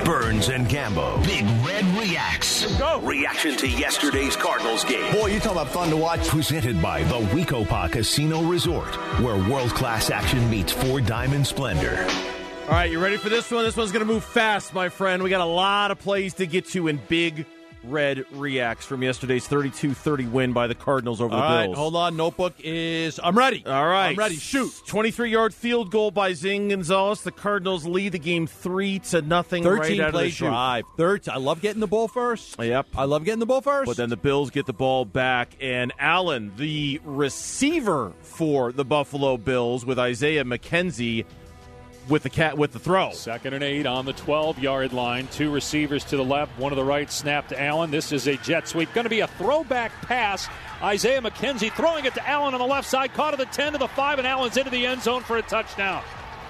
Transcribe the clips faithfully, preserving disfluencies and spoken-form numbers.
Burns and Gambo. Big Red Reacts. Go. Reaction to yesterday's Cardinals game. Boy, you talking about fun to watch. Presented by the Wecopa Casino Resort, where world-class action meets Four Diamond Splendor. All right, you ready for this one? This one's going to move fast, my friend. We got a lot of plays to get to in Big Red Reacts from yesterday's thirty-two thirty win by the Cardinals over All the right, Bills. hold on. Notebook is... I'm ready. All right. I'm ready. Shoot. twenty-three-yard field goal by Zane Gonzalez. The Cardinals lead the game three to nothing right out of the chute. drive. thirteen. I love getting the ball first. Yep. I love getting the ball first. But then the Bills get the ball back, and Allen, the receiver for the Buffalo Bills, with Isaiah McKenzie with the cat with the throw. Second and eight on the twelve-yard line. Two receivers to the left, one to the right. Snap to Allen. This is a jet sweep. Going to be a throwback pass. Isaiah McKenzie throwing it to Allen on the left side. Caught at the ten to the five, and Allen's into the end zone for a touchdown.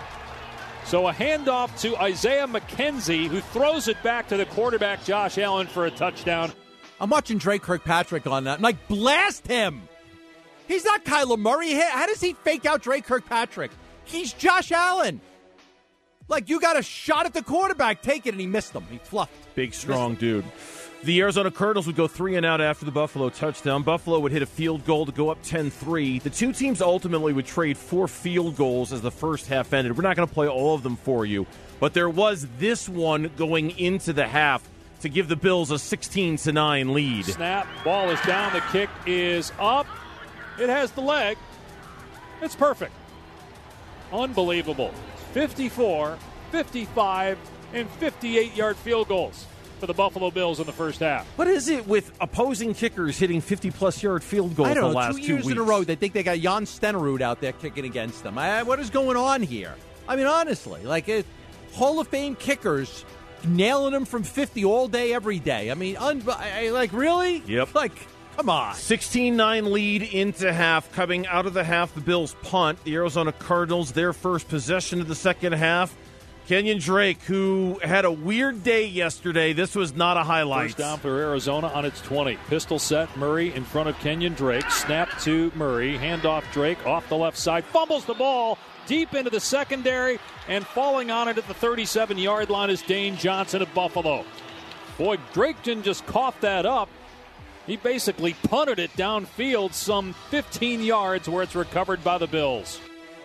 So a handoff to Isaiah McKenzie, who throws it back to the quarterback, Josh Allen, for a touchdown. I'm watching Drake Kirkpatrick on that. I'm like, blast him. He's not Kyler Murray. How does he fake out Drake Kirkpatrick? He's Josh Allen. Like, you got a shot at the quarterback. Take it, and he missed them. He fluffed. Big, strong dude. The Arizona Cardinals would go three and out after the Buffalo touchdown. Buffalo would hit a field goal to go up ten three. The two teams ultimately would trade four field goals as the first half ended. We're not going to play all of them for you, but there was this one going into the half to give the Bills a sixteen to nine lead. Snap, ball is down, the kick is up. It has the leg. It's perfect. Unbelievable. fifty-four, fifty-five, and fifty-eight-yard field goals for the Buffalo Bills in the first half. What is it with opposing kickers hitting fifty-plus yard field goals I don't the know, last two two years weeks? in a row, they think they got Jan Stenerud out there kicking against them. I, what is going on here? I mean, honestly, like, it, Hall of Fame kickers nailing them from fifty all day, every day. I mean, un- I, like, really? Yep. Like, come on. sixteen nine lead into half. Coming out of the half, the Bills punt. The Arizona Cardinals, their first possession of the second half. Kenyon Drake, who had a weird day yesterday. This was not a highlight. First down for Arizona on its twenty. Pistol set, Murray in front of Kenyon Drake. Snap to Murray. Handoff Drake off the left side. Fumbles the ball deep into the secondary. And falling on it at the thirty-seven-yard line is Dane Johnson of Buffalo. Boy, Drake didn't just cough that up. He basically punted it downfield some fifteen yards where it's recovered by the Bills.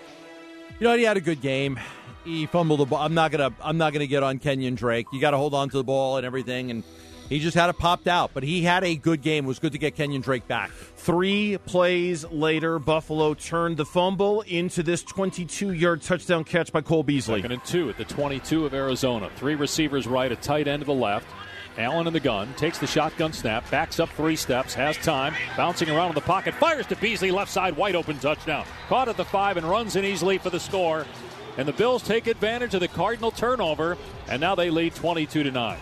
You know, he had a good game. He fumbled the ball. I'm not gonna. I'm not gonna get on Kenyon Drake. You got to hold on to the ball and everything, and he just had it popped out. But he had a good game. It was good to get Kenyon Drake back. Three plays later, Buffalo turned the fumble into this twenty-two-yard touchdown catch by Cole Beasley. Second and two at the twenty-two of Arizona. Three receivers right, a tight end to the left. Allen in the gun, takes the shotgun snap, backs up three steps, has time, bouncing around in the pocket, fires to Beasley, left side, wide open touchdown. Caught at the five and runs in easily for the score. And the Bills take advantage of the Cardinal turnover, and now they lead twenty-two to nine.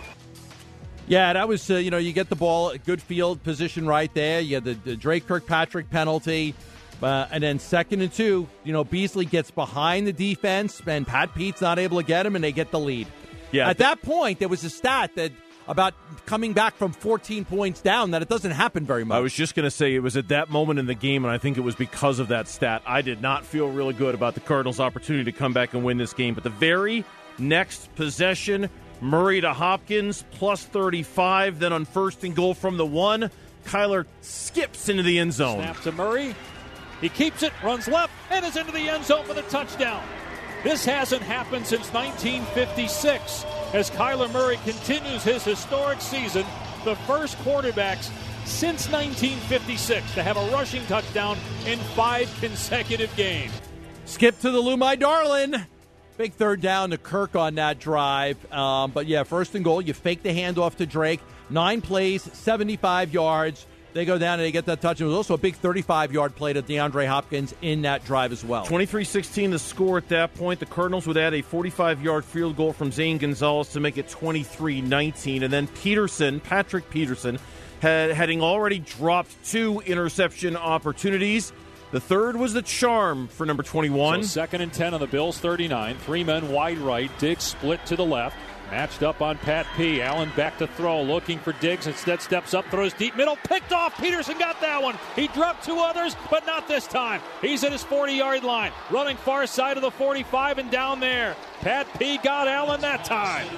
Yeah, that was, uh, you know, you get the ball, good field position right there. You had the, the Drake Kirkpatrick penalty. Uh, and then second and two, you know, Beasley gets behind the defense, and Pat Pete's not able to get him, and they get the lead. Yeah. At that point, there was a stat that about coming back from fourteen points down that it doesn't happen very much. I was just going to say it was at that moment in the game, and I think it was because of that stat. I did not feel really good about the Cardinals' opportunity to come back and win this game. But the very next possession, Murray to Hopkins, plus thirty-five. Then on first and goal from the one, Kyler skips into the end zone. Snap to Murray. He keeps it, runs left, and is into the end zone for the touchdown. This hasn't happened since nineteen fifty-six as Kyler Murray continues his historic season, the first quarterbacks since nineteen fifty-six to have a rushing touchdown in five consecutive games. Skip to the Lou, my darling. Big third down to Kirk on that drive. Um, but, yeah, first and goal, you fake the handoff to Drake. Nine plays, seventy-five yards. They go down and they get that touch. It was also a big thirty-five-yard play to DeAndre Hopkins in that drive as well. twenty-three sixteen the score at that point. The Cardinals would add a forty-five-yard field goal from Zane Gonzalez to make it twenty-three nineteen. And then Peterson, Patrick Peterson, had, having already dropped two interception opportunities. The third was the charm for number twenty-one. So second and ten on the Bills thirty-nine. Three men wide right. Diggs split to the left. Matched up on Pat P. Allen back to throw, looking for Diggs. Instead steps up, throws deep middle, picked off. Peterson got that one. He dropped two others, but not this time. He's at his forty-yard line, running far side of the forty-five and down there. Pat P. got Allen that time.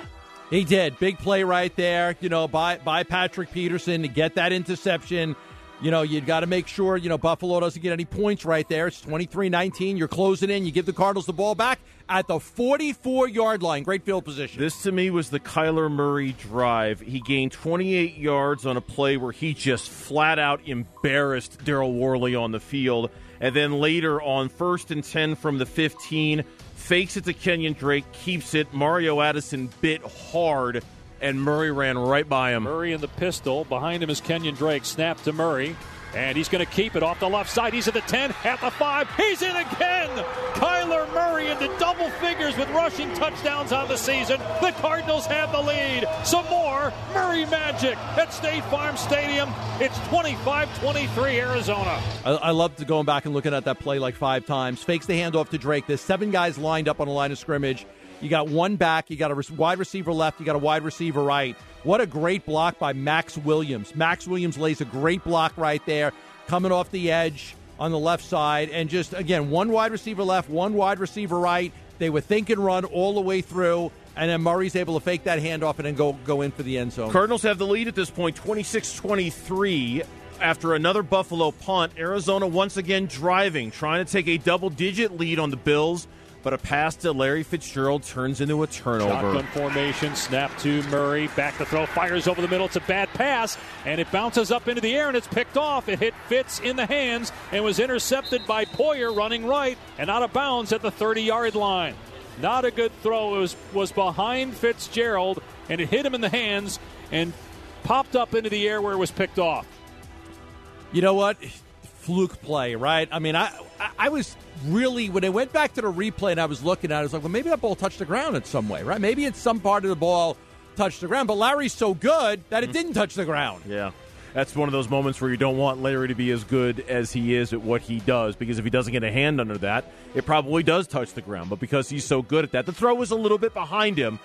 He did. Big play right there, you know, by, by Patrick Peterson to get that interception. You know, you've got to make sure, you know, Buffalo doesn't get any points right there. It's twenty-three nineteen. You're closing in. You give the Cardinals the ball back at the forty-four-yard line. Great field position. This, to me, was the Kyler Murray drive. He gained twenty-eight yards on a play where he just flat-out embarrassed Daryl Worley on the field. And then later on first and ten from the fifteen, fakes it to Kenyon Drake, keeps it. Mario Addison bit hard, and Murray ran right by him. Murray in the pistol. Behind him is Kenyon Drake. Snap to Murray. And he's going to keep it off the left side. He's at the ten, at the five. He's in again. Kyler Murray into double figures with rushing touchdowns on the season. The Cardinals have the lead. Some more Murray magic at State Farm Stadium. It's twenty-five twenty-three Arizona. I, I love to going back and looking at that play like five times. Fakes the handoff to Drake. There's seven guys lined up on the line of scrimmage. You got one back, you got a wide receiver left, you got a wide receiver right. What a great block by Max Williams. Max Williams lays a great block right there, coming off the edge on the left side. And just, again, one wide receiver left, one wide receiver right. They were think and run all the way through, and then Murray's able to fake that handoff and then go, go in for the end zone. Cardinals have the lead at this point, twenty-six twenty-three. After another Buffalo punt, Arizona once again driving, trying to take a double-digit lead on the Bills. But a pass to Larry Fitzgerald turns into a turnover. Shotgun formation, snap to Murray, back to throw, fires over the middle. It's a bad pass, and it bounces up into the air, and it's picked off. It hit Fitz in the hands and was intercepted by Poyer running right and out of bounds at the thirty-yard line. Not a good throw. It was, was behind Fitzgerald, and it hit him in the hands and popped up into the air where it was picked off. You know what? Fluke play, right? I mean, I, I I was really, when I went back to the replay and I was looking at it, I was like, well, maybe that ball touched the ground in some way, right? Maybe it's some part of the ball touched the ground, but Larry's so good that it didn't touch the ground. Yeah. That's one of those moments where you don't want Larry to be as good as he is at what he does, because if he doesn't get a hand under that, it probably does touch the ground. But because he's so good at that, the throw was a little bit behind him.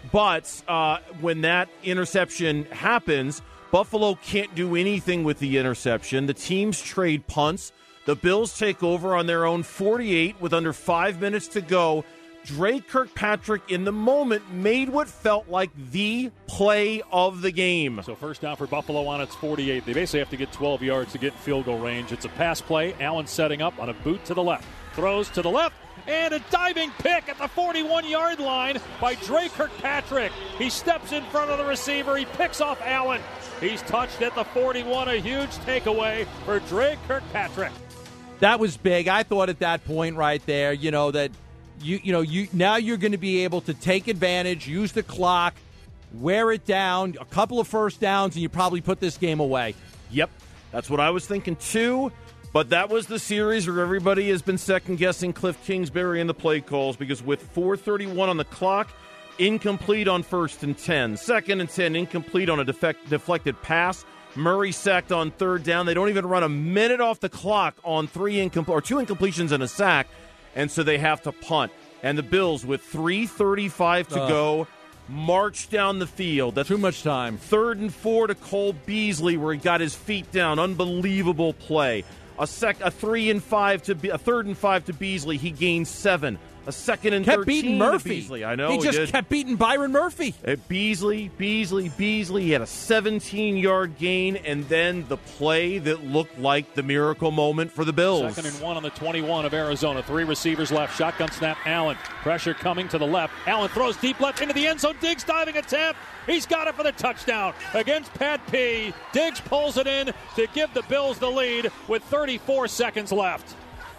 But uh, when that interception happens, Buffalo can't do anything with the interception. The teams trade punts. The Bills take over on their own forty-eight with under five minutes to go. Drake Kirkpatrick, in the moment, made what felt like the play of the game. So first down for Buffalo on its forty-eight. They basically have to get twelve yards to get in field goal range. It's a pass play. Allen setting up on a boot to the left. Throws to the left. And a diving pick at the forty-one-yard line by Drake Kirkpatrick. He steps in front of the receiver. He picks off Allen. He's touched at the forty-one. A huge takeaway for Drake Kirkpatrick. That was big. I thought at that point right there, you know, that you you know, you now you're going to be able to take advantage, use the clock, wear it down, a couple of first downs, and you probably put this game away. Yep. That's what I was thinking too. But that was the series where everybody has been second-guessing Cliff Kingsbury and the play calls, because with four thirty-one on the clock, incomplete on first and ten. Second and ten, incomplete on a defect, deflected pass. Murray sacked on third down. They don't even run a minute off the clock on three incom- or two incompletions and a sack, and so they have to punt. And the Bills, with three thirty-five to uh, go, march down the field. That's too much time. Third and four to Cole Beasley, where he got his feet down. Unbelievable play. A sec, a three and five to Be- a third and five to Beasley. He gained seven. A second and kept thirteen beating Murphy. To Beasley. I know he, he just did. kept beating Byron Murphy. At Beasley, Beasley, Beasley. He had a seventeen-yard gain, and then the play that looked like the miracle moment for the Bills. Second and one on the twenty-one of Arizona. Three receivers left. Shotgun snap. Allen. Pressure coming to the left. Allen throws deep left into the end zone. Diggs diving attempt. He's got it for the touchdown against Pat P. Diggs pulls it in to give the Bills the lead with thirty-four seconds left.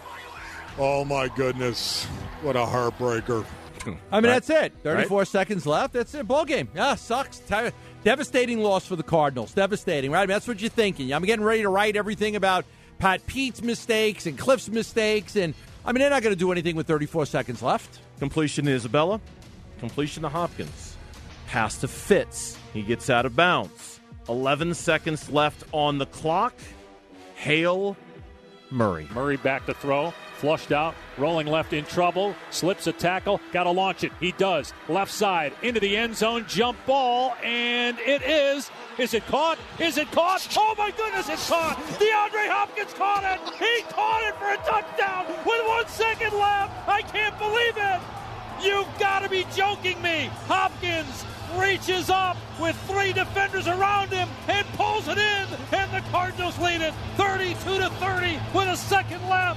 Oh, my goodness. What a heartbreaker. I mean, right. That's it. thirty-four right. seconds left. That's it. Ball game. Yeah, sucks. T- devastating loss for the Cardinals. Devastating, right? I mean, that's what you're thinking. I'm getting ready to write everything about Pat Pete's mistakes and Cliff's mistakes. And, I mean, they're not going to do anything with thirty-four seconds left. Completion to Isabella. Completion to Hopkins. Pass to Fitz. He gets out of bounds. eleven seconds left on the clock. Hail Murray. Murray back to throw. Flushed out, rolling left in trouble, slips a tackle, got to launch it. He does. Left side, into the end zone, jump ball, and it is. Is it caught? Is it caught? Oh my goodness, it's caught! DeAndre Hopkins caught it! He caught it for a touchdown with one second left! I can't believe it! You've got to be joking me. Hopkins reaches up with three defenders around him and pulls it in, and the Cardinals lead it thirty-two to thirty with a second left.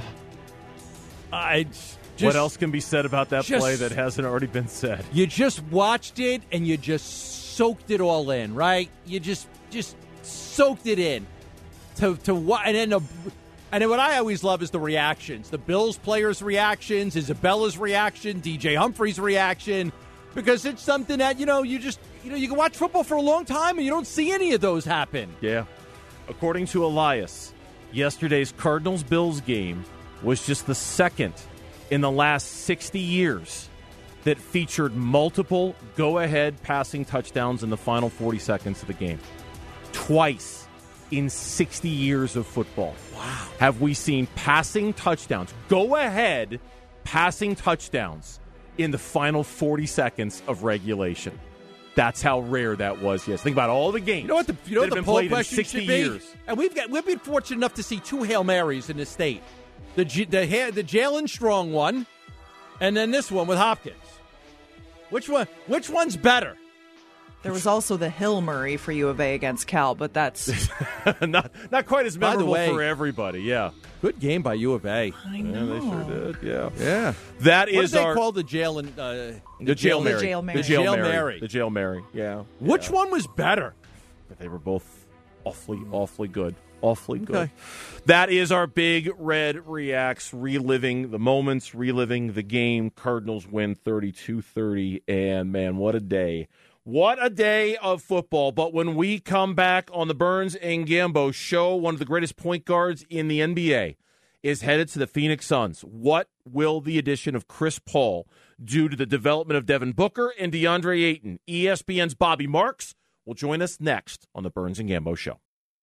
I just, what else can be said about that just, play that hasn't already been said? You just watched it and you just soaked it all in, right? You just just soaked it in. To to what? And then the, and then what I always love is the reactions. The Bills players' reactions, Isabella's reaction, D J Humphrey's reaction. Because it's something that, you know, you just, you know, you can watch football for a long time and you don't see any of those happen. Yeah. According to Elias, yesterday's Cardinals-Bills game was just the second in the last sixty years that featured multiple go-ahead passing touchdowns in the final forty seconds of the game. Twice in sixty years of football. Wow. Have we seen passing touchdowns, go-ahead passing touchdowns in the final forty seconds of regulation? That's how rare that was. Yes, think about all the games. You know what the you know what the poll question should be? Years. And we've got we've been fortunate enough to see two Hail Marys in this state. The G, the the Jalen Strong one, and then this one with Hopkins. Which one? Which one's better? There was also the Hill Murray for U of A against Cal, but that's not not quite as By the memorable way, for everybody. Yeah, good game by U of A. I know. Yeah, they sure did. Yeah, yeah. That what is did they our call the jail and uh, the, the jail Mary. The jail Mary. The jail Jail Mary. Mary. The jail Mary. Yeah. Which yeah. one was better? But they were both awfully, awfully good. Awfully good. Okay. That is our Big Red Reacts, reliving the moments, reliving the game. Cardinals win thirty-two thirty, and man, what a day. What a day of football. But when we come back on the Burns and Gambo show, one of the greatest point guards in the N B A is headed to the Phoenix Suns. What will the addition of Chris Paul do to the development of Devin Booker and DeAndre Ayton? E S P N's Bobby Marks will join us next on the Burns and Gambo show.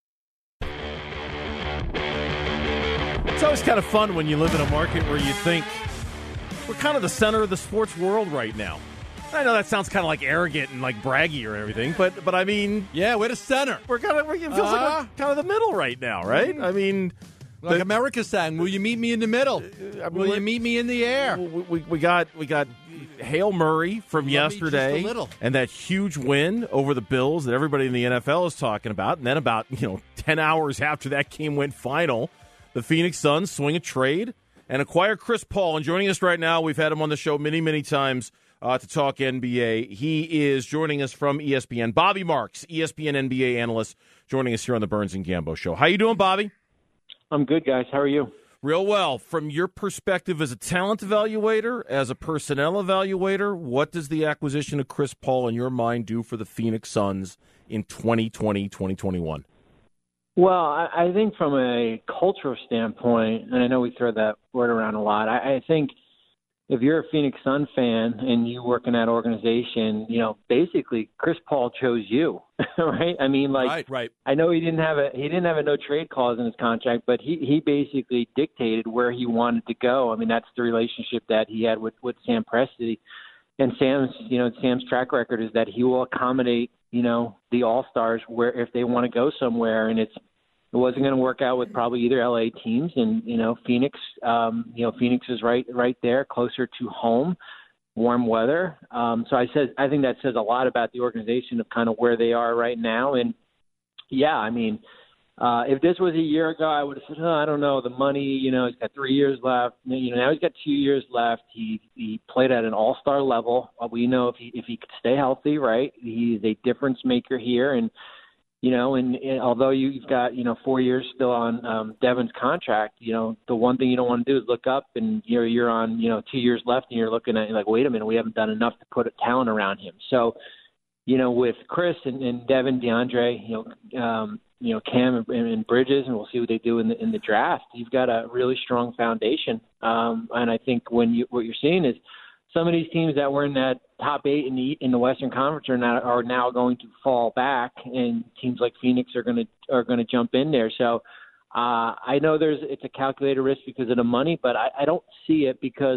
It's always kind of fun when you live in a market where you think we're kind of the center of the sports world right now. I know that sounds kind of like arrogant and like braggy or everything, but but I mean, yeah, we're the center. We're kind of it feels uh, like we're kind of the middle right now, right? I mean, like the, America sang, "Will you meet me in the middle? I mean, Will you meet me in the air?" We, we, we got we got Hail Murray from Love yesterday, and that huge win over the Bills that everybody in the N F L is talking about, and then about you know ten hours after that game went final, the Phoenix Suns swing a trade and acquire Chris Paul. And joining us right now, we've had him on the show many, many times uh, to talk N B A. He is joining us from E S P N. Bobby Marks, E S P N N B A analyst, joining us here on the Burns and Gambo show. How you doing, Bobby? I'm good, guys. How are you? Real well. From your perspective as a talent evaluator, as a personnel evaluator, what does the acquisition of Chris Paul, in your mind, do for the Phoenix Suns in twenty twenty, twenty twenty-one? Well, I, I think from a cultural standpoint, and I know we throw that word around a lot, I, I think if you're a Phoenix Sun fan and you work in that organization, you know, basically Chris Paul chose you, right? I mean, like, right, right. I know he didn't have a he didn't have a no trade clause in his contract, but he he basically dictated where he wanted to go. I mean, that's the relationship that he had with with Sam Presti, and Sam's you know Sam's track record is that he will accommodate you know the All Stars where if they want to go somewhere, and it's. It wasn't going to work out with probably either L A teams, and you know Phoenix. Um, you know Phoenix is right, right there, closer to home, warm weather. Um, so I said, I think that says a lot about the organization of kind of where they are right now. And yeah, I mean, uh, if this was a year ago, I would have said, oh, I don't know, the money. You know, he's got three years left. You know, now he's got two years left. He he played at an all-star level. We know if he if he could stay healthy, right, he's a difference maker here, and. You know, and, and although you've got, you know, four years still on um, Devin's contract, you know, the one thing you don't want to do is look up and you're, you're on, you know, two years left and you're looking at like, wait a minute, we haven't done enough to put a talent around him. So, you know, with Chris and, and Devin, DeAndre, you know, um, you know, Cam and, and Bridges, and we'll see what they do in the in the draft. You've got a really strong foundation. Um, and I think when you what you're seeing is some of these teams that were in that top eight in the in the Western Conference are now are now going to fall back, and teams like Phoenix are going to are going to jump in there. So uh, I know there's it's a calculated risk because of the money, but I, I don't see it because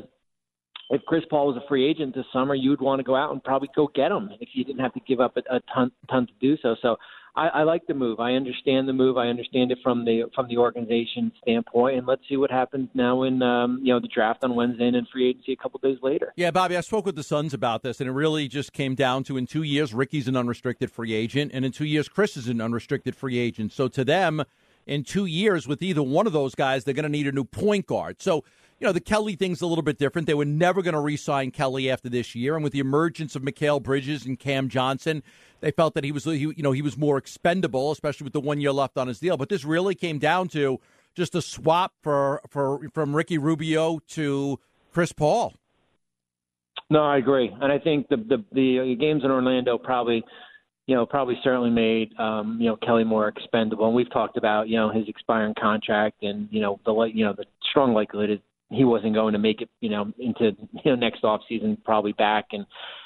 if Chris Paul was a free agent this summer, you'd want to go out and probably go get him if you didn't have to give up a, a ton ton to do so. So I, I like the move. I understand the move. I understand it from the from the organization standpoint. And let's see what happens now in um, you know the draft on Wednesday and in free agency a couple days later. Yeah, Bobby, I spoke with the Suns about this, and it really just came down to in two years, Ricky's an unrestricted free agent, and in two years, Chris is an unrestricted free agent. So to them, in two years, with either one of those guys, they're going to need a new point guard. So, you know, the Kelly thing's a little bit different. They were never going to re-sign Kelly after this year, and with the emergence of Mikal Bridges and Cam Johnson, they felt that he was, he, you know, he was more expendable, especially with the one year left on his deal. But this really came down to just a swap for for from Ricky Rubio to Chris Paul. No, I agree, and I think the the, the games in Orlando probably, you know, probably certainly made um, you know Kelly more expendable. And we've talked about you know his expiring contract, and you know the you know the strong likelihood is he wasn't going to make it you know into you know next offseason, probably back and.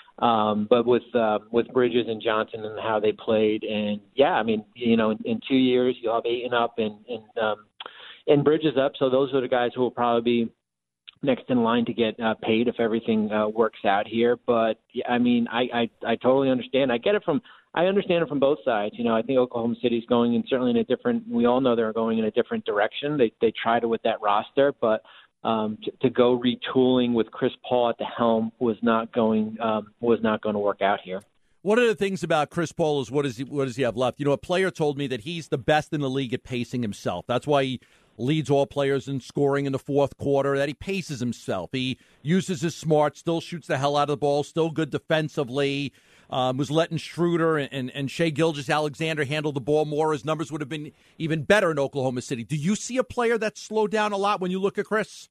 Um, but with uh, with Bridges and Johnson and how they played, and yeah, I mean, you know, in, in two years you'll have Ayton up and and um, and Bridges up, so those are the guys who will probably be next in line to get uh, paid if everything uh, works out here. But yeah, I mean, I, I I totally understand. I get it from I understand it from both sides. You know, I think Oklahoma City's going in certainly in a different. We all know they're going in a different direction. They they tried it with that roster, but. Um, to, to go retooling with Chris Paul at the helm was not going um, was not going to work out here. One of the things about Chris Paul is what does he what does he have left? You know, a player told me that he's the best in the league at pacing himself. That's why he leads all players in scoring in the fourth quarter. That he paces himself. He uses his smarts, still shoots the hell out of the ball, still good defensively. Um, was letting Schroeder and, and, and Shai Gilgeous-Alexander handle the ball more. His numbers would have been even better in Oklahoma City. Do you see a player that slowed down a lot when you look at Chris?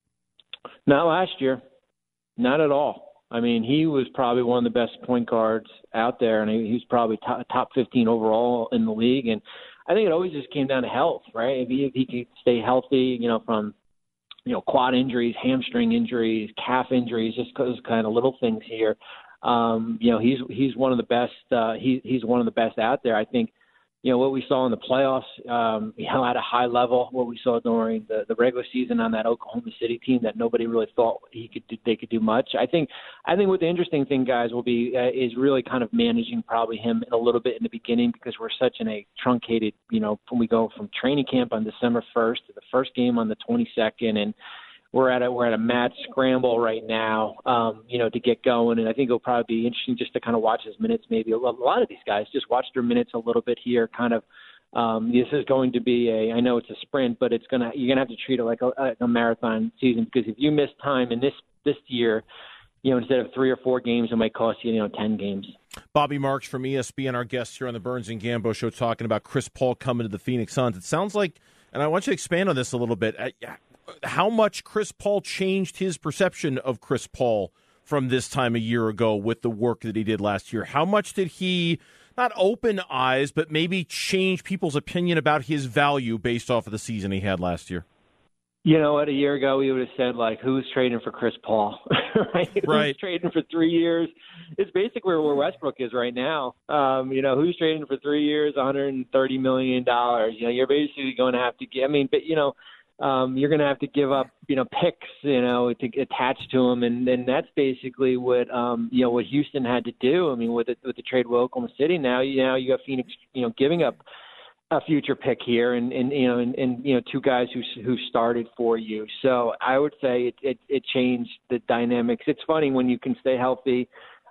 Not last year. Not at all. I mean, he was probably one of the best point guards out there, and he was probably top, top fifteen overall in the league. And I think it always just came down to health, right? If he, if he could stay healthy, you know, from, you know, quad injuries, hamstring injuries, calf injuries, just those kind of little things here. Um, you know, he's he's one of the best. Uh, he he's one of the best out there. I think, you know, what we saw in the playoffs, um, you know, at a high level, what we saw during the, the regular season on that Oklahoma City team that nobody really thought he could do, they could do much. I think I think what the interesting thing, guys, will be uh, is really kind of managing probably him a little bit in the beginning, because we're such in a truncated, you know, when we go from training camp on December first to the first game on the twenty-second, and We're at a we're at a mad scramble right now, um, you know, to get going, and I think it'll probably be interesting just to kind of watch his minutes. Maybe a lot of these guys just watch their minutes a little bit here. Kind of, um, this is going to be a. I know it's a sprint, but it's gonna you're gonna have to treat it like a, a marathon season, because if you miss time in this this year, you know, instead of three or four games, it might cost you, you know, ten games. Bobby Marks from E S P N, our guest here on the Burns and Gambo Show, talking about Chris Paul coming to the Phoenix Suns. It sounds like, and I want you to expand on this a little bit. I, how much Chris Paul changed his perception of Chris Paul from this time a year ago with the work that he did last year? How much did he not open eyes, but maybe change people's opinion about his value based off of the season he had last year? You know what? A year ago, we would have said, like, who's trading for Chris Paul? right? Right. Who's trading for three years? It's basically where Westbrook is right now. Um, you know, who's trading for three years, one hundred thirty million dollars? You know, you're basically going to have to get, I mean, but, you know, Um, you're going to have to give up, you know, picks, you know, to attach to them, and then that's basically what, um, you know, what Houston had to do. I mean, with the, with the trade with Oklahoma City, now you know you got Phoenix, you know, giving up a future pick here, and, and you know, and, and you know, two guys who who started for you. So I would say it it, it changed the dynamics. It's funny when you can stay healthy.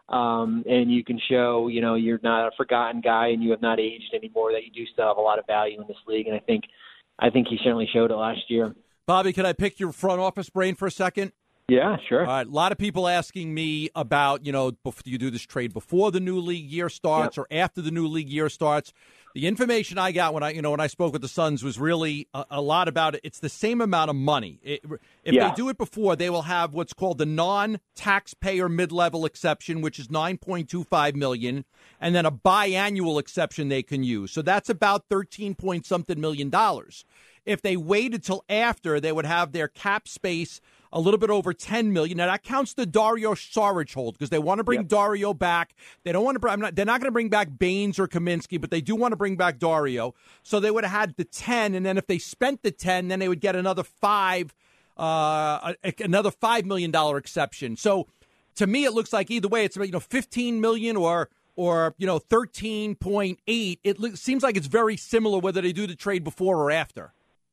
Um, and you can show, you know, you're not a forgotten guy and you have not aged anymore, that you do still have a lot of value in this league, and I think. I think he certainly showed it last year. Bobby, can I pick your front office brain for a second? Yeah, sure. All right. A lot of people asking me about, you know, do you do this trade before the new league year starts yep. or after the new league year starts? The information I got when I, you know, when I spoke with the Suns was really a, a lot about it. It's the same amount of money. It, if yeah. they do it before, they will have what's called the non-taxpayer mid-level exception, which is nine point two five million dollars, and then a biannual exception they can use. So that's about thirteen point something million dollars. If they waited till after, they would have their cap space a little bit over ten million dollars. Now, that counts the Dario Saric hold, because they want to bring yep. Dario back. They don't want to. I'm not, they're not going to bring back Baines or Kaminsky, but they do want to bring back Dario. So they would have had the ten, and then if they spent the ten, then they would get another five, uh, another five million dollar exception. So to me, it looks like either way, it's you know fifteen million or or, you know, thirteen point eight, it lo- seems like it's very similar whether they do the trade before or after.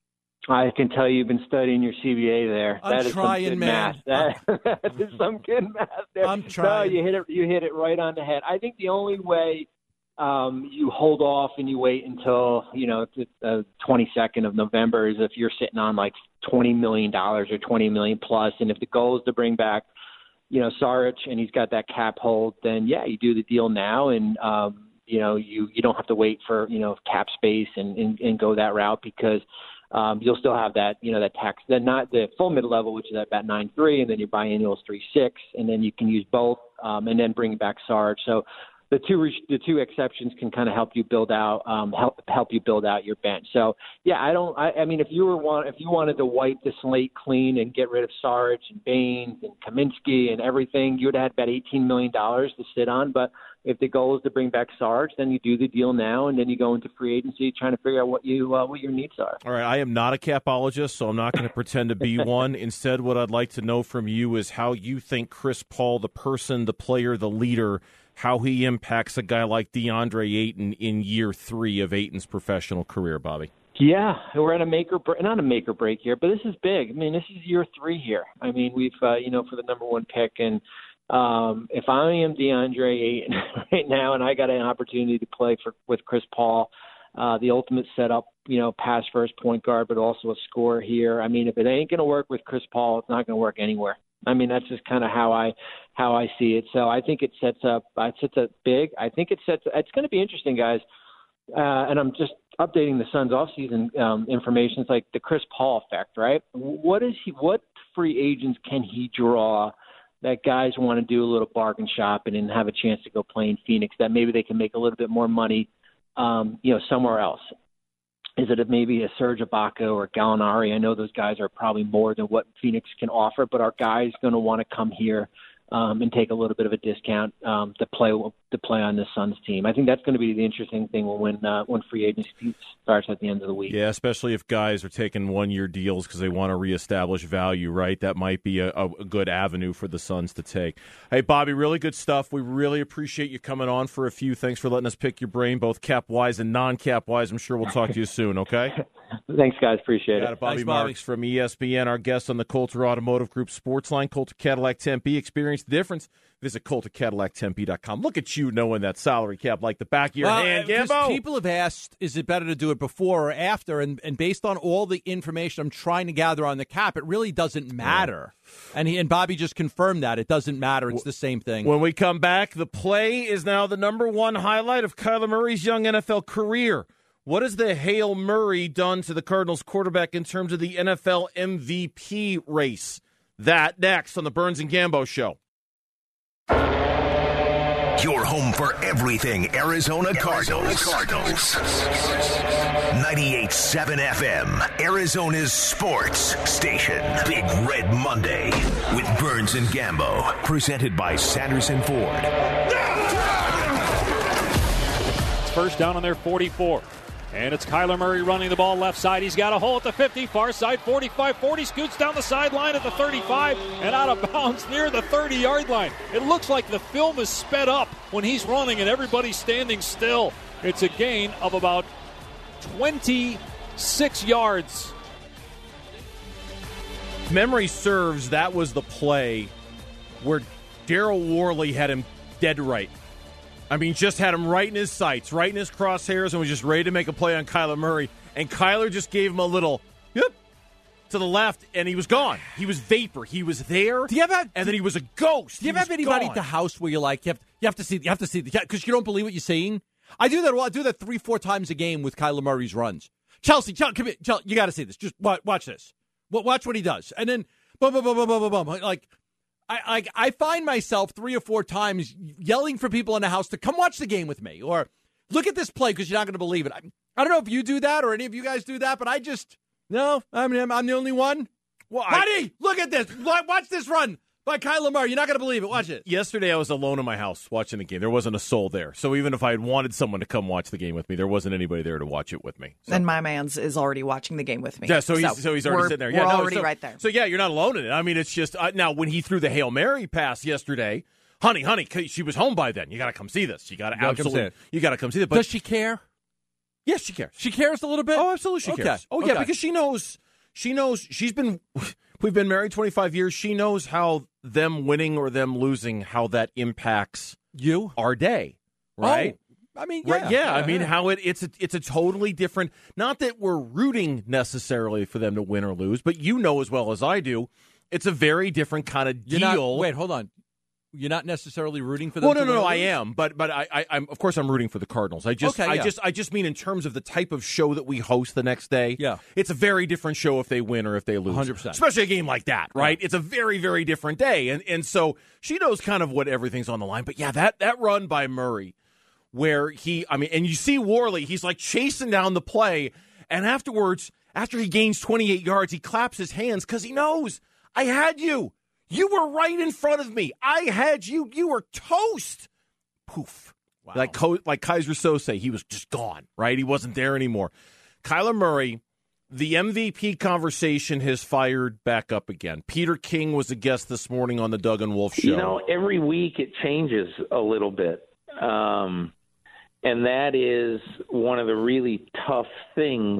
I can tell you've been studying your C B A there. I'm that is trying, some good man. math. That, that is some good math there. I'm trying. No, you hit it. You hit it right on the head. I think the only way um, you hold off and you wait until you know the twenty-second of November is if you're sitting on like twenty million dollars or twenty million plus, and if the goal is to bring back, you know, Saric and he's got that cap hold, then yeah, you do the deal now, and um, you know you you don't have to wait for you know cap space and and, and go that route because. Um, you'll still have that, you know, that tax, then not the full mid level, which is at about nine three, and then your biannual is three six, and then you can use both, um, and then bring back Sarge. So the two the two exceptions can kind of help you build out um, help help you build out your bench. So yeah, I don't. I, I mean, if you were want if you wanted to wipe the slate clean and get rid of Sarge and Baines and Kaminsky and everything, you would have had about eighteen million dollars to sit on, but. If the goal is to bring back Sarge, then you do the deal now, and then you go into free agency trying to figure out what you uh, what your needs are. All right, I am not a capologist, so I'm not going to pretend to be one. Instead, what I'd like to know from you is how you think Chris Paul, the person, the player, the leader, how he impacts a guy like DeAndre Ayton in year three of Ayton's professional career, Bobby. Yeah, we're at a make or break, not a make or break here, but this is big. I mean, this is year three here. I mean, we've uh, you know for the number one pick and. Um, if I am DeAndre Ayton right now and I got an opportunity to play for with Chris Paul, uh, the ultimate setup, you know, pass first point guard, but also a scorer here. I mean, if it ain't going to work with Chris Paul, it's not going to work anywhere. I mean, that's just kind of how I how I see it. So I think it sets up it sets up big. I think it sets. It's going to be interesting, guys. Uh, and I'm just updating the Suns offseason um, information. It's like the Chris Paul effect, right? What is he? What free agents can he draw? That guys want to do a little bargain shopping and have a chance to go play in Phoenix, that maybe they can make a little bit more money, um, you know, somewhere else. Is it maybe a Serge Ibaka or Gallinari? I know those guys are probably more than what Phoenix can offer, but are guys going to want to come here um, and take a little bit of a discount um, to play to play on this Suns team? I think that's going to be the interesting thing when uh, when free agency starts at the end of the week. Yeah, especially if guys are taking one-year deals because they want to reestablish value, right? That might be a, a good avenue for the Suns to take. Hey, Bobby, really good stuff. We really appreciate you coming on for a few. Thanks for letting us pick your brain, both cap-wise and non-cap-wise. I'm sure we'll talk to you soon, okay? Thanks, guys. Appreciate Got it. it. Bobby Thanks, Bobby. Marks from E S P N, our guest on the Coulter Automotive Group Sports Line. Coulter Cadillac Tempe. Experience the difference. Visit Coulter Cadillac Tempe dot com. Look at you knowing that salary cap like the back of your well, hand, because Gambo. people have asked, is it better to do it before or after? And and based on all the information I'm trying to gather on the cap, it really doesn't matter. Yeah. And he and Bobby just confirmed that. It doesn't matter. It's the same thing. When we come back, the play is now the number one highlight of Kyler Murray's young N F L career. What has the Hail Murray done to the Cardinals quarterback in terms of the N F L M V P race? That next on the Burns and Gambo Show. Your home for everything Arizona Cardinals. Arizona Cardinals. ninety-eight point seven F M, Arizona's sports station. Big Red Monday with Burns and Gambo. Presented by Sanderson Ford. First down on their forty-four. And it's Kyler Murray running the ball left side. He's got a hole at the fifty, far side, forty-five forty, scoots down the sideline at the thirty-five and out of bounds near the thirty-yard line. It looks like the film is sped up when he's running and everybody's standing still. It's a gain of about twenty-six yards. If memory serves, that was the play where Daryl Worley had him dead right. I mean, just had him right in his sights, right in his crosshairs, and was just ready to make a play on Kyler Murray. And Kyler just gave him a little, yep, to the left, and he was gone. He was vapor. He was there, do you ever have, and then he was a ghost. Do you ever have anybody at the house where you're like, you have, you have to see, you have to see, because you don't believe what you're seeing? I do that. Well, I do that three, four times a game with Kyler Murray's runs. Chelsea, Chelsea, come here, Chelsea, you got to see this. Just watch, watch this. Watch what he does, and then boom, boom, boom, boom, boom, boom, boom. Like. I, I I find myself three or four times yelling for people in the house to come watch the game with me or look at this play because you're not going to believe it. I, I don't know if you do that or any of you guys do that, but I just, no, I mean, I'm the only one. Well, Honey, I, look at this. Watch this run by Kyler Murray. You're not going to believe it. Watch it. Yesterday, I was alone in my house watching the game. There wasn't a soul there. So even if I had wanted someone to come watch the game with me, there wasn't anybody there to watch it with me. So. And my man's is already watching the game with me. Yeah, so he's, so, so he's already sitting there. Yeah, we're no, already so, right there. So, yeah, you're not alone in it. I mean, it's just, uh, now, when he threw the Hail Mary pass yesterday, honey, honey, she was home by then. You got to come see this. You got to absolutely, you got to come see it. But does she care? Yes, she cares. She cares a little bit? Oh, absolutely she okay. cares. Oh, okay. yeah, because she knows, she knows, she's been, we've been married twenty-five years. She knows how them winning or them losing, how that impacts you, our day, right? Oh, I mean, yeah. Right, yeah, yeah, I mean, yeah. how it, it's a, it's a totally different, not that we're rooting necessarily for them to win or lose, but you know as well as I do, it's a very different kind of You're deal. Not, wait, hold on. You're not necessarily rooting for them. Well, no, to no, win no. or I lose? am, but but I, I, I'm of course I'm rooting for the Cardinals. I just, Okay, I yeah. just, I just mean in terms of the type of show that we host the next day. Yeah, it's a very different show if they win or if they lose. one hundred percent. Especially a game like that, right? Yeah. It's a very, very different day, and and so she knows kind of what everything's on the line. But yeah, that that run by Murray, where he, I mean, and you see Worley, he's like chasing down the play, and afterwards, after he gains twenty-eight yards, he claps his hands because he knows I had you. You were right in front of me. I had you. You were toast. Poof. Wow. Like like Kaiser Sose, he was just gone, right? He wasn't there anymore. Kyler Murray, the M V P conversation has fired back up again. Peter King was a guest this morning on the Doug and Wolf show. You know, every week it changes a little bit. Um, and that is one of the really tough things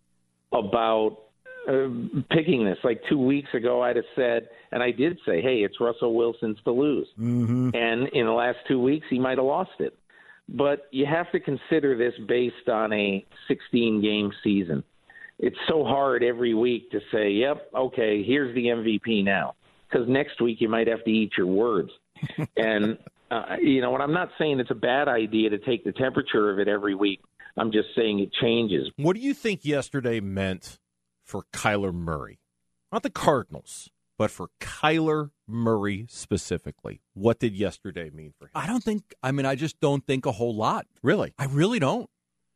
about Uh, picking this. Like two weeks ago, I'd have said, and I did say, hey, it's Russell Wilson's to lose. Mm-hmm. And in the last two weeks, he might have lost it. But you have to consider this based on a sixteen-game season. It's so hard every week to say, yep, okay, here's the M V P now. Because next week you might have to eat your words. and, uh, you know, and I'm not saying it's a bad idea to take the temperature of it every week. I'm just saying it changes. What do you think yesterday meant for Kyler Murray? Not the Cardinals, but for Kyler Murray specifically. What did yesterday mean for him? I don't think, I mean, I just don't think a whole lot. Really? I really don't.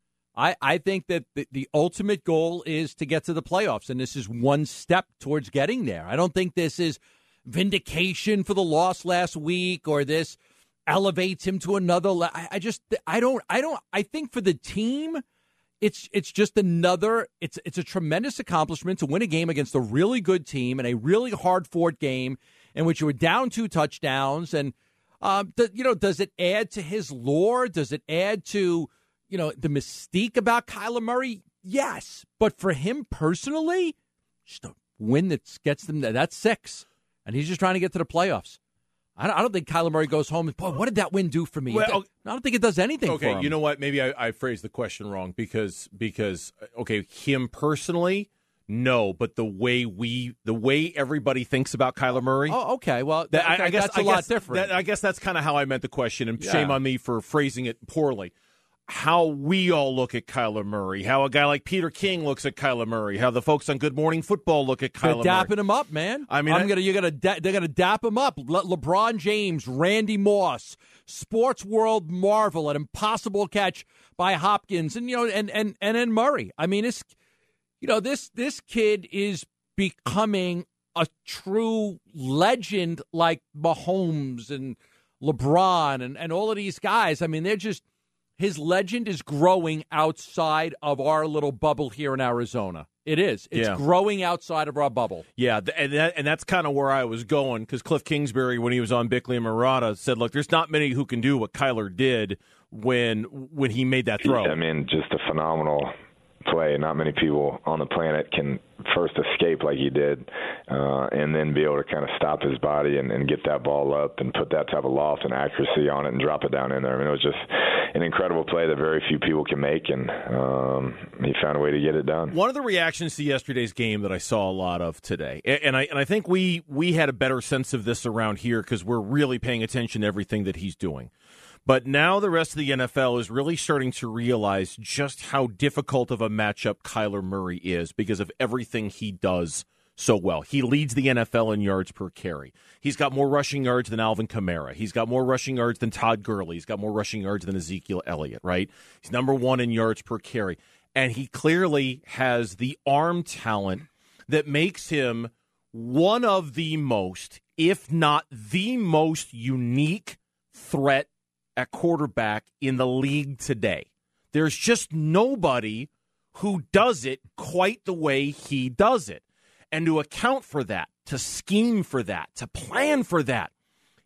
I, I think that the, the ultimate goal is to get to the playoffs, and this is one step towards getting there. I don't think this is vindication for the loss last week or this elevates him to another level. I, I just, I don't, I don't, I think for the team, It's it's just another it's it's a tremendous accomplishment to win a game against a really good team and a really hard fought game in which you were down two touchdowns. And um, th- you know, does it add to his lore? Does it add to you know the mystique about Kyler Murray? Yes, but for him personally, just a win that gets them there. That's six, and he's just trying to get to the playoffs. I don't, I don't think Kyler Murray goes home and, boy, what did that win do for me? Well, I don't think it does anything okay, for him. you know what? Maybe I, I phrased the question wrong because, because okay, him personally, no, but the way we, the way everybody thinks about Kyler Murray. Oh, okay. Well, that, okay, I, I guess, that's a I lot guess, different. That, I guess that's kind of how I meant the question, and Yeah. shame on me for phrasing it poorly. How we all look at Kyler Murray, how a guy like Peter King looks at Kyler Murray, how the folks on Good Morning Football look at Kyler They're Murray. dapping him up, man. I mean, I'm I- gonna you're gonna da- they're gonna dap him up. Le- LeBron James, Randy Moss, Sports World marvel, an impossible catch by Hopkins, and you know, and and and then Murray. I mean, this, you know, this this kid is becoming a true legend like Mahomes and LeBron and and all of these guys. I mean, they're just. His legend is growing outside of our little bubble here in Arizona. It is. It's Yeah. growing outside of our bubble. Yeah, th- and that, and that's kind of where I was going, because Cliff Kingsbury, when he was on Bickley and Murata, said, look, there's not many who can do what Kyler did when when he made that throw. I mean, just a phenomenal play. Not many people on the planet can first escape like he did, uh, and then be able to kind of stop his body and, and get that ball up and put that type of loft and accuracy on it and drop it down in there. I mean, it was just an incredible play that very few people can make, and um, he found a way to get it done. One of the reactions to yesterday's game that I saw a lot of today, and, and I and I think we we had a better sense of this around here because we're really paying attention to everything that he's doing. But now the rest of the N F L is really starting to realize just how difficult of a matchup Kyler Murray is because of everything he does so well. He leads the N F L in yards per carry. He's got more rushing yards than Alvin Kamara. He's got more rushing yards than Todd Gurley. He's got more rushing yards than Ezekiel Elliott, right? He's number one in yards per carry. And he clearly has the arm talent that makes him one of the most, if not the most unique threat at quarterback in the league today. There's just nobody who does it quite the way he does it. And to account for that, to scheme for that, to plan for that,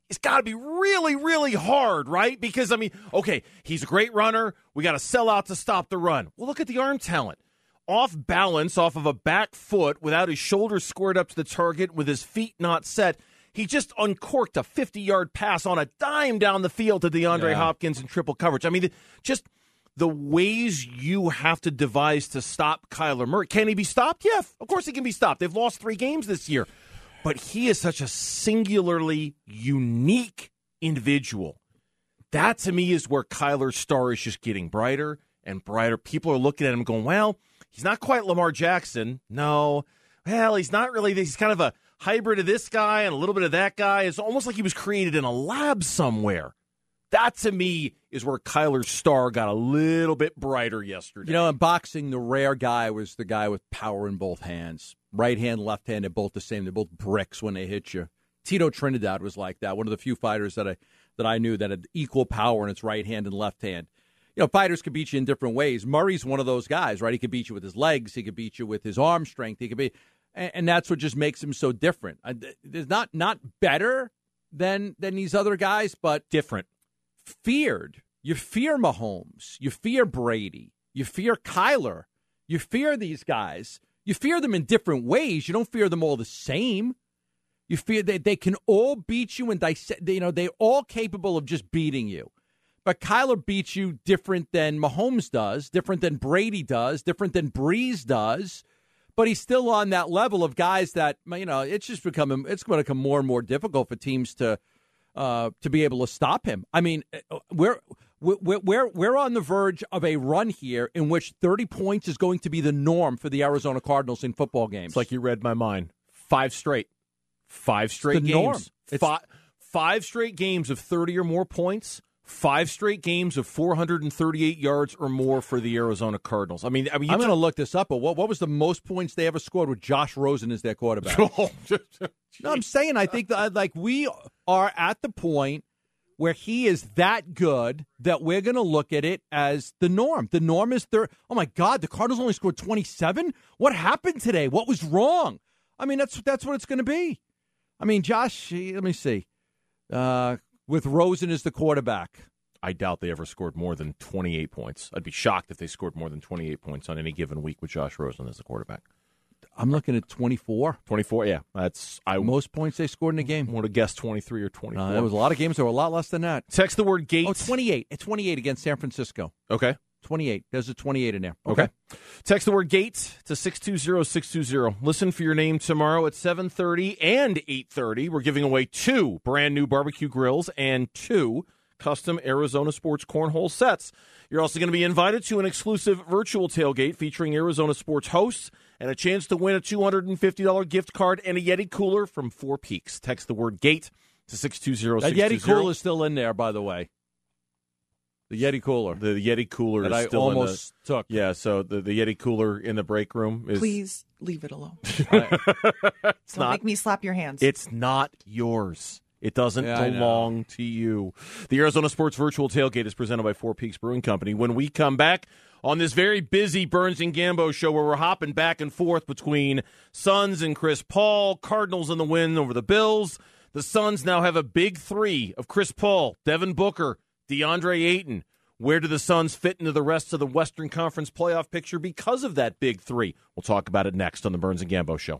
it's got to be really, really hard, right? Because, I mean, okay, he's a great runner. We got to sell out to stop the run. Well, look at the arm talent. Off balance, off of a back foot, without his shoulders squared up to the target, with his feet not set, he just uncorked a fifty-yard pass on a dime down the field to DeAndre Yeah. Hopkins in triple coverage. I mean, just the ways you have to devise to stop Kyler Murray. Can he be stopped? Yeah, of course he can be stopped. They've lost three games this year. But he is such a singularly unique individual. That, to me, is where Kyler's star is just getting brighter and brighter. People are looking at him going, well, he's not quite Lamar Jackson. No. Well, he's not really. He's kind of a hybrid of this guy and a little bit of that guy. It's almost like he was created in a lab somewhere. That, to me, is where Kyler's star got a little bit brighter yesterday. You know, in boxing, the rare guy was the guy with power in both hands. Right hand, left hand, they're both the same. They're both bricks when they hit you. Tito Trinidad was like that. One of the few fighters that I that I knew that had equal power in its right hand and left hand. You know, fighters could beat you in different ways. Murray's one of those guys, right? He could beat you with his legs. He could beat you with his arm strength. He could be, and, and that's what just makes him so different. I, there's not not better than than these other guys, but different. Feared. You fear Mahomes. You fear Brady. You fear Kyler. You fear these guys. You fear them in different ways. You don't fear them all the same. You fear that they can all beat you and dissect. You know, they're all capable of just beating you. But Kyler beats you different than Mahomes does, different than Brady does, different than Breeze does. But he's still on that level of guys that, you know, it's just becoming, it's going to become more and more difficult for teams to uh, to be able to stop him. I mean, we're we're we're we're on the verge of a run here in which thirty points is going to be the norm for the Arizona Cardinals in football games. It's like you read my mind. Five straight. Five straight the games. Norm. It's five, five straight games of thirty or more points. Five straight games of four hundred thirty-eight yards or more for the Arizona Cardinals. I mean, I mean, I'm going to look this up. But what what was the most points they ever scored with Josh Rosen as their quarterback? Oh, no, I'm saying I think that, like, we are at the point where he is that good that we're going to look at it as the norm. The norm is third. Oh my God, the Cardinals only scored twenty-seven. What happened today? What was wrong? I mean, that's that's what it's going to be. I mean, Josh, let me see. Uh, with Rosen as the quarterback. I doubt they ever scored more than twenty-eight points. I'd be shocked if they scored more than twenty-eight points on any given week with Josh Rosen as the quarterback. I'm looking at twenty-four. twenty-four, yeah. That's I most points they scored in a game. Would have guessed twenty-three or twenty-four. Uh, there was a lot of games that were a lot less than that. Text the word Gates. Oh, twenty-eight. It's twenty-eight against San Francisco. Okay. twenty-eight. There's a twenty-eight in there. Okay. okay. Text the word Gates to six two zero, six two zero. Listen for your name tomorrow at seven thirty and eight thirty. We're giving away two brand new barbecue grills and two custom Arizona Sports cornhole sets. You're also going to be invited to an exclusive virtual tailgate featuring Arizona Sports hosts and a chance to win a two hundred fifty dollars gift card and a Yeti cooler from Four Peaks. Text the word GATE to six two zero, six two zero. That Yeti cooler is still in there, by the way. The Yeti cooler. The Yeti cooler that is I still almost in the, took. Yeah, so the, the Yeti cooler in the break room is... Please leave it alone. it's Don't not, make me slap your hands. It's not yours. It doesn't yeah, belong to you. The Arizona Sports Virtual Tailgate is presented by Four Peaks Brewing Company. When we come back on this very busy Burns and Gambo show where we're hopping back and forth between Suns and Chris Paul, Cardinals in the win over the Bills. The Suns now have a big three of Chris Paul, Devin Booker, DeAndre Ayton. Where do the Suns fit into the rest of the Western Conference playoff picture because of that big three? We'll talk about it next on the Burns and Gambo show.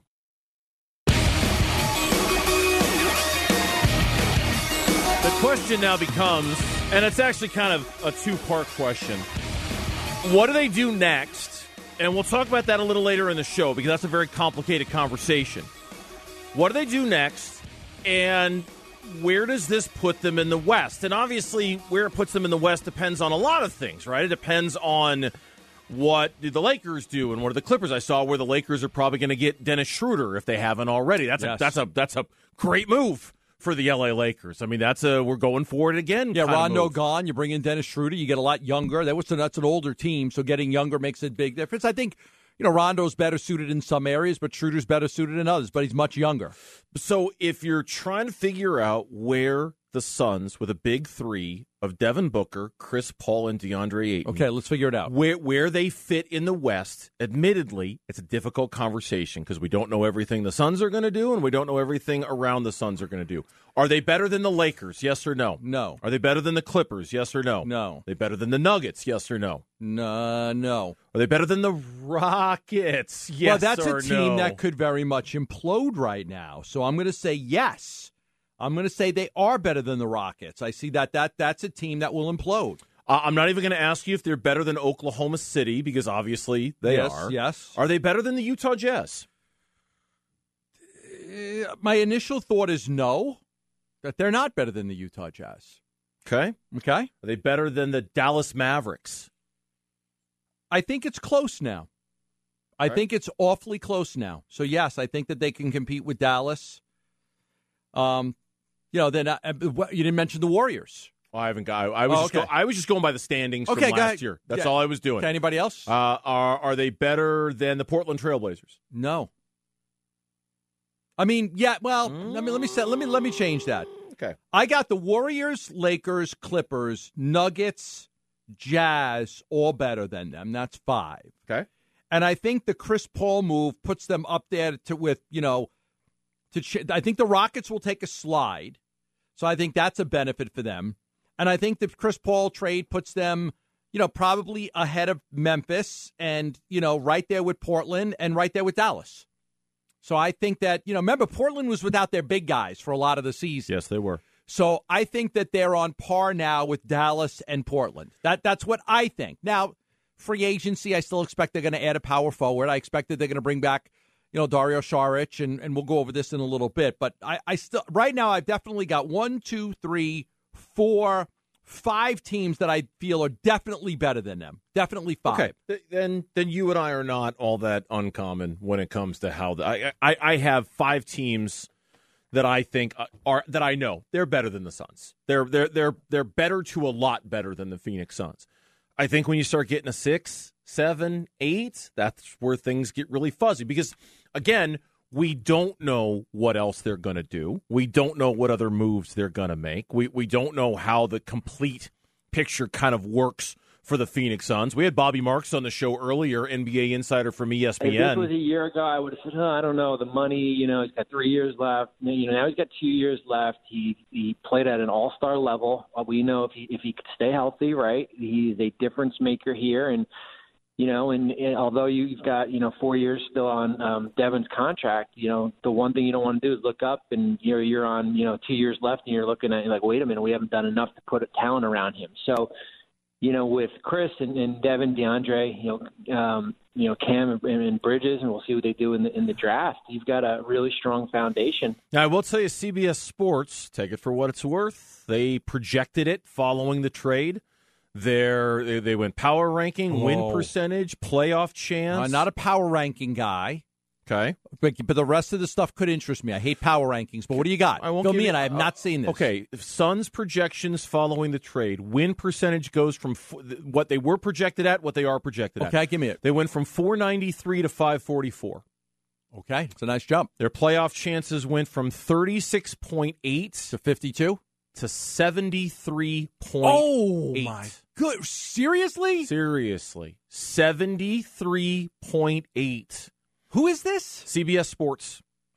The question now becomes, and it's actually kind of a two-part question, what do they do next? And we'll talk about that a little later in the show because that's a very complicated conversation. What do they do next? And where does this put them in the West? And obviously, where it puts them in the West depends on a lot of things, right? It depends on what do the Lakers do and what are the Clippers. I saw where the Lakers are probably going to get Dennis Schroeder if they haven't already. That's yes. a that's a that's a great move for the L A Lakers. I mean, that's a we're going for it again. Yeah, Rondo gone. You bring in Dennis Schroeder. You get a lot younger. That was that's an older team, so getting younger makes a big difference. I think, you know, Rondo's better suited in some areas, but Schroeder's better suited in others. But he's much younger. So if you're trying to figure out where the Suns with a big three of Devin Booker, Chris Paul, and DeAndre Ayton. Okay, let's figure it out. Where where they fit in the West, admittedly, it's a difficult conversation because we don't know everything the Suns are going to do, and we don't know everything around the Suns are going to do. Are they better than the Lakers? Yes or no? No. Are they better than the Clippers? Yes or no? No. Are they better than the Nuggets? Yes or no? No, no. Are they better than the Rockets? Yes well, that's or a team no? that could very much implode right now. So I'm going to say yes. I'm going to say they are better than the Rockets. I see that that that's a team that will implode. Uh, I'm not even going to ask you if they're better than Oklahoma City because obviously they yes, are. Yes. Are they better than the Utah Jazz? Uh, my initial thought is no, that they're not better than the Utah Jazz. Okay. Okay. Are they better than the Dallas Mavericks? I think it's close now. I right. think it's awfully close now. So, yes, I think that they can compete with Dallas. Um, you know, then uh, you didn't mention the Warriors. Well, I haven't got. I was. Oh, just okay. go, I was just going by the standings okay, from last year. That's yeah. all I was doing. Okay, anybody else? Uh, are Are they better than the Portland Trailblazers? No. I mean, yeah. Well, mm. let me let me set, let me let me change that. Okay. I got the Warriors, Lakers, Clippers, Nuggets, Jazz, all better than them. That's five. Okay. And I think the Chris Paul move puts them up there to with you know, to ch- I think the Rockets will take a slide, so I think that's a benefit for them. And I think the Chris Paul trade puts them, you know, probably ahead of Memphis and, you know, right there with Portland and right there with Dallas. So I think that, you know, remember, Portland was without their big guys for a lot of the season. Yes, they were. So I think that they're on par now with Dallas and Portland. That That's what I think. Now, free agency, I still expect they're going to add a power forward. I expect that they're going to bring back, you know, Dario Saric, and, and we'll go over this in a little bit. But I, I still, right now, I've definitely got one, two, three, four, five teams that I feel are definitely better than them. Definitely five. Okay, then then you and I are not all that uncommon when it comes to how the, I, I I have five teams that I think are that I know they're better than the Suns. They're they're they're they're better to a lot better than the Phoenix Suns. I think when you start getting a six, seven, eight, that's where things get really fuzzy because again, we don't know what else they're going to do. We don't know what other moves they're going to make. We we don't know how the complete picture kind of works for the Phoenix Suns. We had Bobby Marks on the show earlier, N B A insider from E S P N. If this was a year ago, I would have said, oh, I don't know, the money, you know, he's got three years left. You know, now he's got two years left. He he played at an all-star level. We know if he if he could stay healthy, right, he's a difference maker here. And You know, and, and although you've got, you know, four years still on um, Devin's contract, you know, the one thing you don't want to do is look up and you're, you're on, you know, two years left and you're looking at, like, wait a minute, we haven't done enough to put a talent around him. So, you know, with Chris and, and Devin, DeAndre, you know, um, you know, Cam and, and Bridges, and we'll see what they do in the in the draft. You've got a really strong foundation. Now, I will tell you, C B S Sports, take it for what it's worth, they projected it following the trade. They're, they they went power ranking, Whoa. win percentage, playoff chance. I'm not a power ranking guy. Okay. But, but the rest of the stuff could interest me. I hate power rankings, but what do you got? I won't Fill give me you- in. I have not seen this. Okay, Suns projections following the trade. Win percentage goes from f- what they were projected at, what they are projected at. Okay, give me it. They went from four ninety-three to five forty-four. Okay, it's a nice jump. Their playoff chances went from thirty-six point eight To fifty-two? to seventy-three point eight. Oh, my good. Seriously? Seriously. seventy-three point eight. Who is this? C B S Sports.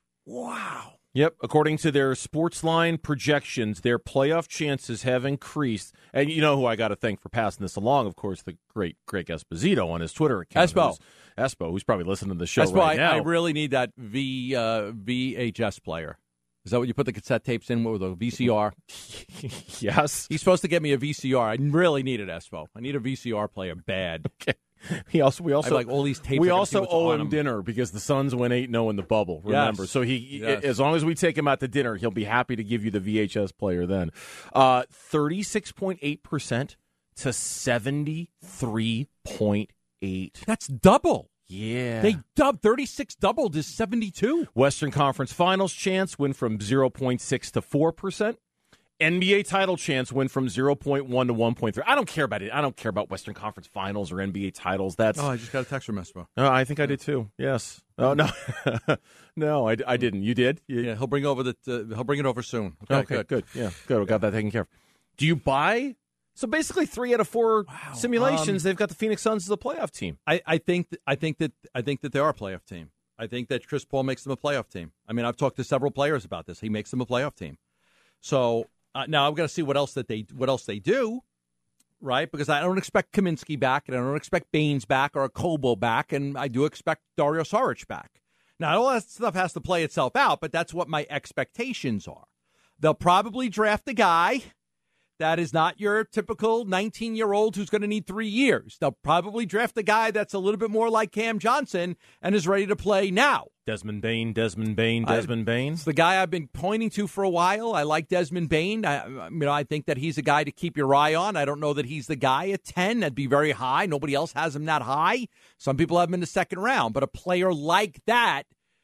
Wow. Yep, according to their Sportsline projections, their playoff chances have increased. And you know who I got to thank for passing this along? Of course, the great Greg Esposito on his Twitter account. Espo. Who's- Espo, who's probably listening to the show That's why right now. I really need that V uh, V H S player. Is that what you put the cassette tapes in with, a V C R? Yes. He's supposed to get me a V C R. I really need it, Espo. I need a V C R player bad. Okay. He also we also I have, like, all these tapes. we I can also see what's owe on him them. dinner because the Suns went eight oh in the bubble. Remember, Yes. so he Yes. as long as we take him out to dinner, he'll be happy to give you the V H S player. Then, uh, thirty-six point eight percent to seventy-three point eight. That's double. Yeah, They dubbed thirty-six doubled is seventy-two. Western Conference Finals chance went from zero point six to four percent. N B A title chance went from zero point one to one point three. I don't care about it. I don't care about Western Conference Finals or N B A titles. That's. Oh, I just got a text from Espo. Oh, I think I did too. Yes. Oh no, no, I, I didn't. You did. You, yeah, he'll bring over the. Uh, he'll bring it over soon. Okay, okay good. good. Yeah, good. We got that taken care of. Do you buy? So basically, three out of four wow. simulations, um, they've got the Phoenix Suns as a playoff team. I, I think. Th- I think that. I think that they are a playoff team. I think that Chris Paul makes them a playoff team. I mean, I've talked to several players about this. He makes them a playoff team. So. Uh, now I'm going to see what else that they what else they do, right? Because I don't expect Kaminsky back, and I don't expect Baines back or a Kobo back, and I do expect Dario Saric back. Now all that stuff has to play itself out, but that's what my expectations are. They'll probably draft a guy that is not your typical nineteen-year-old who's going to need three years. They'll probably draft a guy that's a little bit more like Cam Johnson and is ready to play now. Desmond Bane, Desmond Bane, Desmond I, Bane. It's the guy I've been pointing to for a while. I like Desmond Bane. I, you know, I think that he's a guy to keep your eye on. I don't know that he's the guy at ten. That'd be very high. Nobody else has him that high. Some people have him in the second round. But a player like that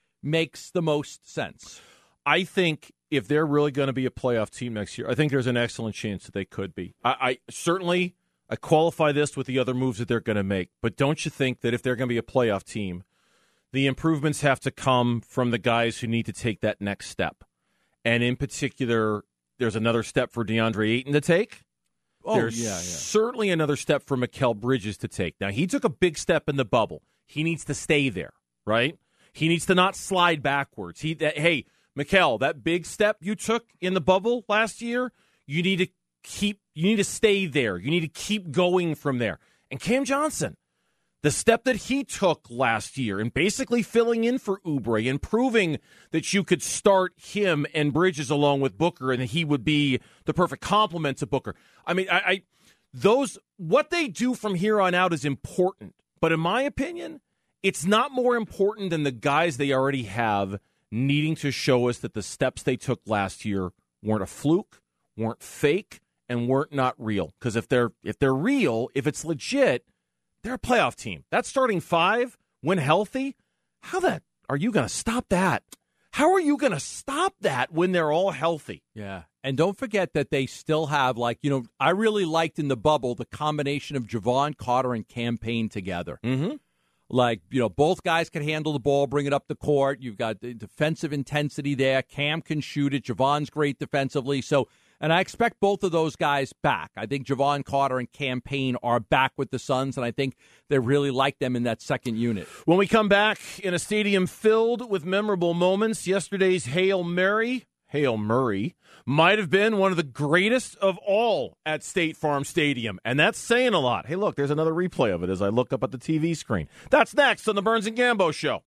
makes the most sense. I think if they're really going to be a playoff team next year, I think there's an excellent chance that they could be. I, I certainly I qualify this with the other moves that they're going to make. But don't you think that if they're going to be a playoff team, the improvements have to come from the guys who need to take that next step? And in particular, there's another step for DeAndre Ayton to take. Oh, there's yeah, yeah. certainly another step for Mikal Bridges to take. Now, he took a big step in the bubble. He needs to stay there, right? He needs to not slide backwards. He, that, hey, Mikal, that big step you took in the bubble last year, you need to keep, you need to stay there. You need to keep going from there. And Cam Johnson, the step that he took last year and basically filling in for Oubre and proving that you could start him and Bridges along with Booker and that he would be the perfect complement to Booker. I mean, I, I those what they do from here on out is important. But in my opinion, it's not more important than the guys they already have needing to show us that the steps they took last year weren't a fluke, weren't fake, and weren't not real. Because if they're if they're real, if it's legit, they're a playoff team. That starting five, when healthy, how the are you going to stop that? How are you going to stop that when they're all healthy? Yeah. And don't forget that they still have, like, you know, I really liked in the bubble the combination of Javon Carter and Cam Payne together. Mm-hmm. Like, you know, both guys can handle the ball, bring it up the court. You've got the defensive intensity there. Cam can shoot it. Javon's great defensively. So, and I expect both of those guys back. I think Javon Carter and Cam Payne are back with the Suns, and I think they really like them in that second unit. When we come back in a stadium filled with memorable moments, yesterday's Hail Mary, Hail Murray, might have been one of the greatest of all at State Farm Stadium, and that's saying a lot. Hey, look, there's another replay of it as I look up at the T V screen. That's next on the Burns and Gambo Show.